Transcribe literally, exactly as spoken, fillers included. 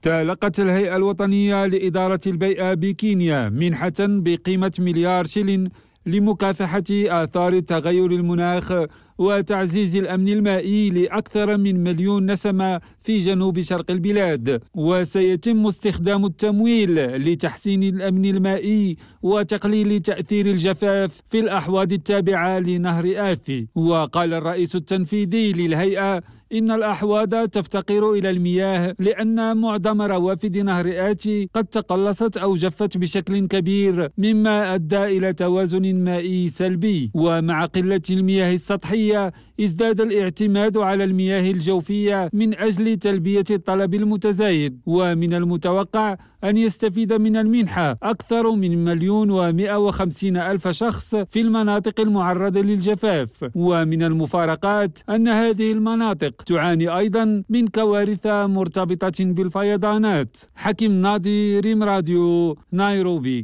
تلقت الهيئة الوطنية لإدارة البيئة بكينيا منحة بقيمة مليار شلن لمكافحة آثار تغير المناخ وتعزيز الأمن المائي لأكثر من مليون نسمة في جنوب شرق البلاد. وسيتم استخدام التمويل لتحسين الأمن المائي وتقليل تأثير الجفاف في الأحواض التابعة لنهر آثي. وقال الرئيس التنفيذي للهيئة إن الأحواض تفتقر إلى المياه لأن معظم روافد نهر آتي قد تقلصت أو جفت بشكل كبير، مما أدى إلى توازن مائي سلبي. ومع قلة المياه السطحية ازداد الاعتماد على المياه الجوفية من أجل تلبية الطلب المتزايد. ومن المتوقع أن يستفيد من المنحة أكثر من مليون ومئة وخمسين ألف شخص في المناطق المعرضة للجفاف. ومن المفارقات أن هذه المناطق تعاني أيضا من كوارث مرتبطة بالفيضانات. حكيم ناظر، ريم راديو، نيروبي.